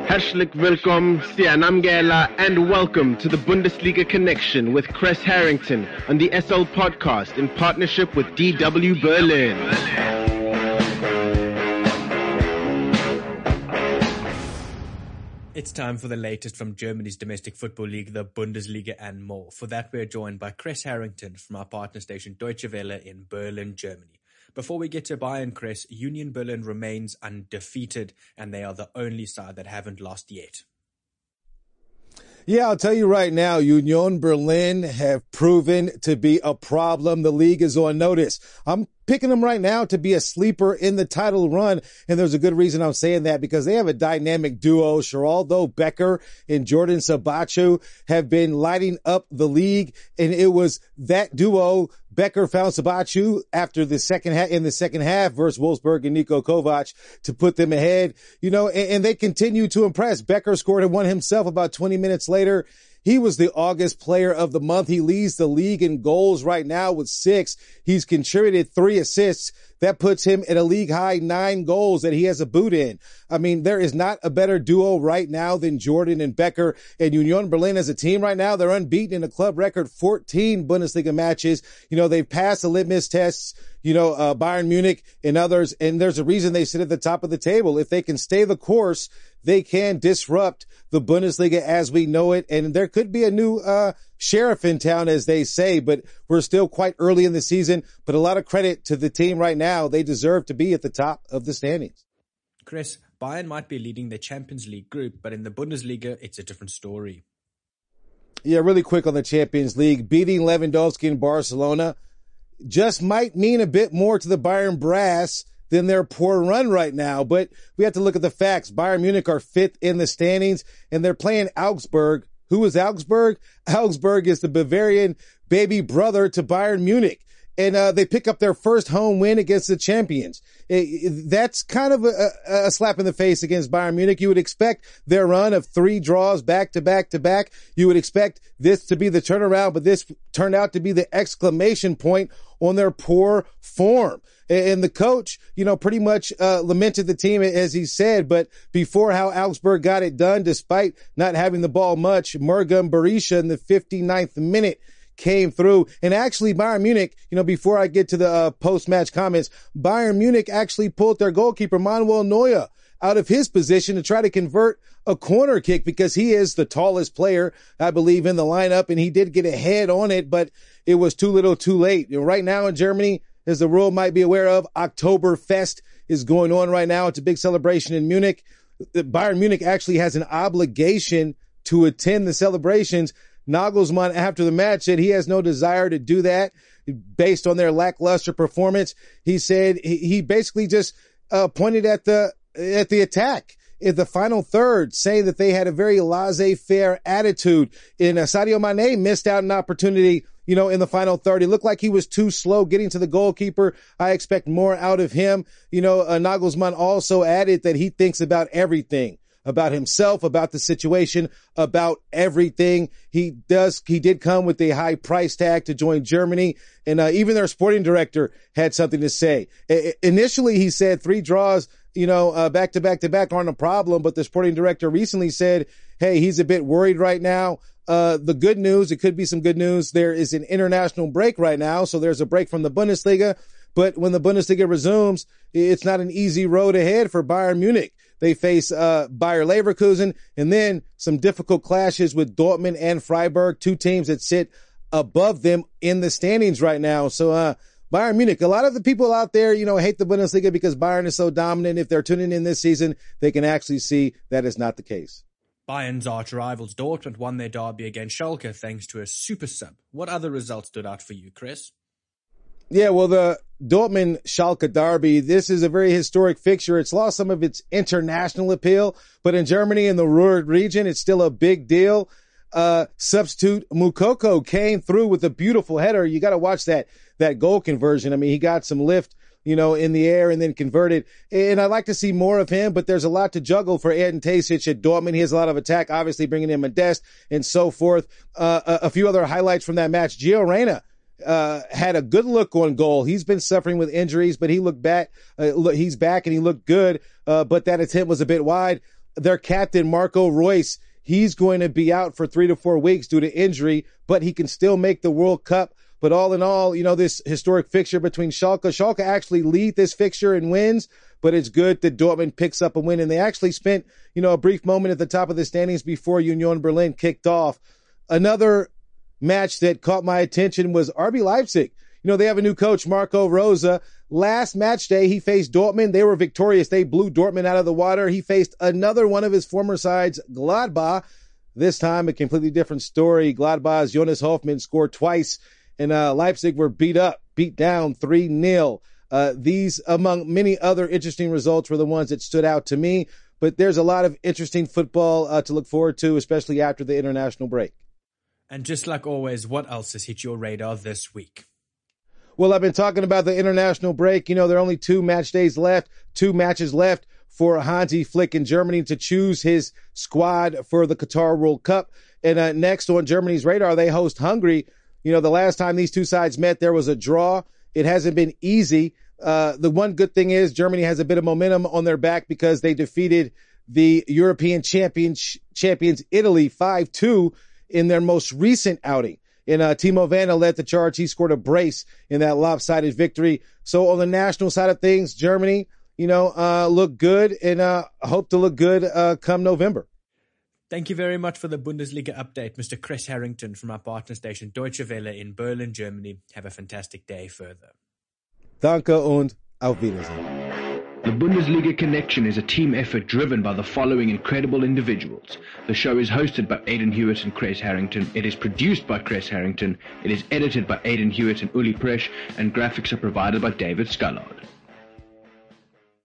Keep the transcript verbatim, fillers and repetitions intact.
Herzlich willkommen, Sianamgela, and welcome to the Bundesliga Connection with Chris Harrington on the S L Podcast in partnership with D W Berlin. It's time for the latest from Germany's domestic football league, the Bundesliga, and more. For that, we're joined by Chris Harrington from our partner station Deutsche Welle in Berlin, Germany. Before we get to Bayern, Chris, Union Berlin remains undefeated, and they are the only side that haven't lost yet. Yeah, I'll tell you right now, Union Berlin have proven to be a problem. The league is on notice. I'm picking them right now to be a sleeper in the title run, and there's a good reason I'm saying that, because they have a dynamic duo. Geraldo Becker and Jordan Sabachu have been lighting up the league, and it was that duo. Becker found Sabachu after the second half, in the second half versus Wolfsburg and Niko Kovac to put them ahead, you know, and, and they continue to impress. Becker scored one himself about twenty minutes later. He was the August player of the month. He leads the league in goals right now with six. He's contributed three assists. That puts him at a league high nine goals that he has a boot in. I mean, there is not a better duo right now than Jordan and Becker. And Union Berlin as a team right now, they're unbeaten in a club record fourteen Bundesliga matches. You know, they've passed the litmus tests, you know, uh, Bayern Munich and others. And there's a reason they sit at the top of the table. If they can stay the course, they can disrupt the Bundesliga as we know it. And there could be a new uh sheriff in town, as they say, but we're still quite early in the season. But a lot of credit to the team right now. They deserve to be at the top of the standings. Chris, Bayern might be leading the Champions League group, but in the Bundesliga, it's a different story. Yeah, really quick on the Champions League. Beating Lewandowski in Barcelona just might mean a bit more to the Bayern brass than their poor run right now. But we have to look at the facts. Bayern Munich are fifth in the standings, and they're playing Augsburg. Who is Augsburg? Augsburg is the Bavarian baby brother to Bayern Munich. And uh, they pick up their first home win against the champions. It, it, that's kind of a, a slap in the face against Bayern Munich. You would expect their run of three draws back to back to back. You would expect this to be the turnaround, but this turned out to be the exclamation point on their poor form. And the coach, you know, pretty much uh lamented the team, as he said, but before how Augsburg got it done, despite not having the ball much, Murgum Berisha in the fifty-ninth minute came through. And actually Bayern Munich, you know, before I get to the uh, post-match comments, Bayern Munich actually pulled their goalkeeper, Manuel Neuer, out of his position to try to convert a corner kick, because he is the tallest player, I believe, in the lineup. And he did get a head on it, but it was too little too late. You know, right now in Germany, as the world might be aware of, Oktoberfest is going on right now. It's a big celebration in Munich. Bayern Munich actually has an obligation to attend the celebrations. Nagelsmann, after the match, said he has no desire to do that based on their lackluster performance. He said he, he basically just uh, pointed at the at the attack in the final third, saying that they had a very laissez-faire attitude. And uh, Sadio Mane missed out an opportunity, you know, in the final third. It looked like he was too slow getting to the goalkeeper. I expect more out of him. You know, uh, Nagelsmann also added that he thinks about everything, about himself, about the situation, about everything. He does, he did come with a high price tag to join Germany. And uh, even their sporting director had something to say. I- initially, he said three draws, you know, uh, back to back to back aren't a problem. But the sporting director recently said, hey, he's a bit worried right now. Uh, the good news, it could be some good news. There is an international break right now. So there's a break from the Bundesliga. But when the Bundesliga resumes, it's not an easy road ahead for Bayern Munich. They face uh Bayer Leverkusen, and then some difficult clashes with Dortmund and Freiburg, two teams that sit above them in the standings right now. So uh Bayern Munich, a lot of the people out there, you know, hate the Bundesliga because Bayern is so dominant. If they're tuning in this season, they can actually see that is not the case. Bayern's arch rivals Dortmund won their derby against Schalke thanks to a super sub. What other results stood out for you, Chris? Yeah, well, the Dortmund Schalke derby, this is a very historic fixture. It's lost some of its international appeal, but in Germany, in the Ruhr region, it's still a big deal. Uh, substitute Moukoko came through with a beautiful header. You got to watch that, that goal conversion. I mean, he got some lift, you know, in the air and then converted. And I'd like to see more of him, but there's a lot to juggle for Edin Terzic at Dortmund. He has a lot of attack, obviously bringing in Modeste and so forth. Uh, a, a few other highlights from that match. Gio Reyna uh, had a good look on goal. He's been suffering with injuries, but he looked back, uh, look, he's back and he looked good. Uh, but that attempt was a bit wide. their captain, Marco Reus, he's going to be out for three to four weeks due to injury, but he can still make the World Cup. But all in all, you know, this historic fixture between Schalke, Schalke actually lead this fixture in wins, but it's good that Dortmund picks up a win. And they actually spent, you know, a brief moment at the top of the standings before Union Berlin kicked off. Another match that caught my attention was R B Leipzig. You know, they have a new coach, Marco Rose. Last match day, he faced Dortmund. They were victorious. They blew Dortmund out of the water. He faced another one of his former sides, Gladbach. This time, a completely different story. Gladbach's Jonas Hofmann scored twice, and uh, Leipzig were beat up, beat down three nil. Uh, these, among many other interesting results, were the ones that stood out to me. But there's a lot of interesting football uh, to look forward to, especially after the international break. And just like always, what else has hit your radar this week? Well, I've been talking about the international break. You know, there are only two match days left, two matches left for Hansi Flick in Germany to choose his squad for the Qatar World Cup. And uh, next on Germany's radar, they host Hungary. You know, the last time these two sides met, there was a draw. It hasn't been easy. Uh, the one good thing is Germany has a bit of momentum on their back because they defeated the European champions, champions Italy five two in their most recent outing. And uh, Timo Werner led the charge. He scored a brace in that lopsided victory. So on the national side of things, Germany, you know, uh, look good and uh, hope to look good uh, come November. Thank you very much for the Bundesliga update, Mister Chris Harrington from our partner station Deutsche Welle in Berlin, Germany. Have a fantastic day further. Danke und auf Wiedersehen. The Bundesliga Connection is a team effort driven by the following incredible individuals. The show is hosted by Aidan Hewitt and Chris Harrington. It is produced by Chris Harrington. It is edited by Aidan Hewitt and Uli Presch, and graphics are provided by David Scullard.